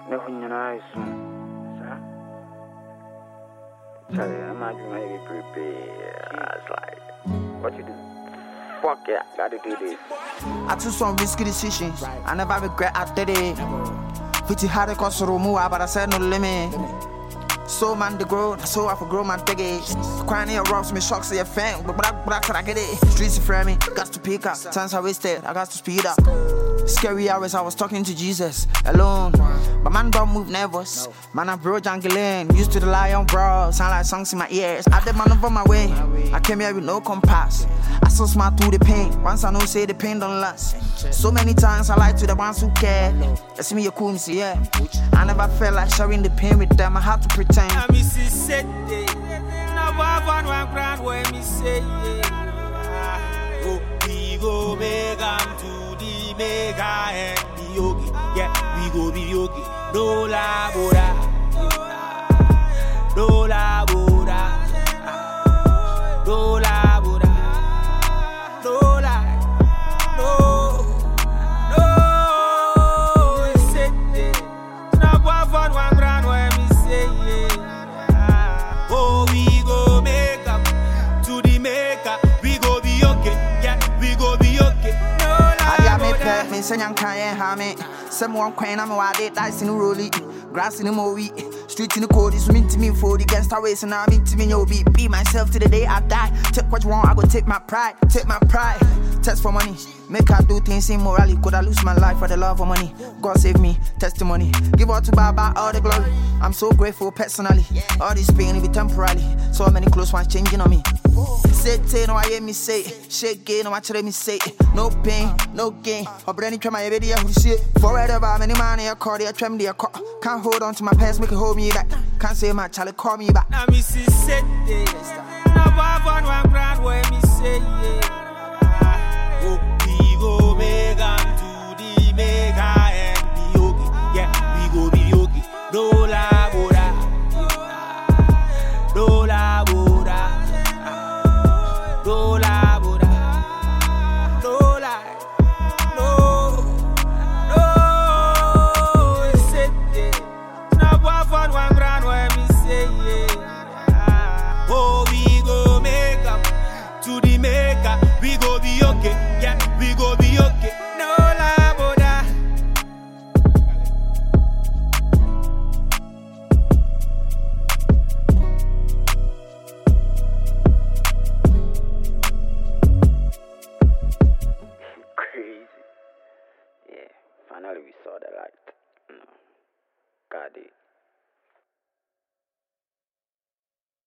Nothing nice. Charlie, I'm not going to prepare. It's like, what you do? Fuck yeah, gotta do this. I took some risky decisions. I never regret I did it. Pretty hard to cause Romua, but I said no limit. So man the grow, so I for grow man take it. Crying here rocks me shocks to your fan, but I get it. Streets in front of me, got to pick up. Times I wasted, I got to speed up. Scary hours I was talking to Jesus alone, but man don't move nervous. Man I bro jangling, used to the lion bro. Sound like songs in my ears. I did man over my way. I came here with no compass. I so smart through the pain. Once I know say the pain don't last. So many times I lied to the ones who care. They see me a cool, me see yeah. I never felt like sharing the pain with them. I had to pretend. I miss it said day. Now one grand where me say yeah. Oh, we go make to the mega and the yogi. Yeah, we go the yogi. Dola bora, dola bora, dola bora, dola, no, no. It's said day. Now one grand where me say yeah. Oh, we go make up to the maker. We go be okay. Yeah, we go be okay. I me pet me say yan kan ha me. Someone queen am wa dey dice in rolly. Grass in the mowi. Street in the cold is mean to me for the gangster ways and I mean to me yo be myself to the day I die. Take what you want, I go take my pride. Take my pride. Test for money. Make her do things immorally. Could I lose my life for the love of money? God save me, testimony. Give all to Baba all the glory. I'm so grateful personally. All this pain will be temporarily. So many close ones changing on me. Say no I hear me say. Shake no I tell me say. No pain, no gain. Or brand new my video who shit. Forever many money I call the trem the can't hold on to my past, make it hold me back. Can't say my child call me back. Now me see said day. Now one grand where me say yeah. Oh, we go make to the mega and the yogi. Yeah, we go be yogi. Dola bora, dola bora, dola bora, dola, no, no. It's said day. Now one grand where me say yeah. Oh, we go make up to the maker. We go be okay. Yeah, we go be okay. No la boda. Crazy. Yeah, finally we saw the light. God did.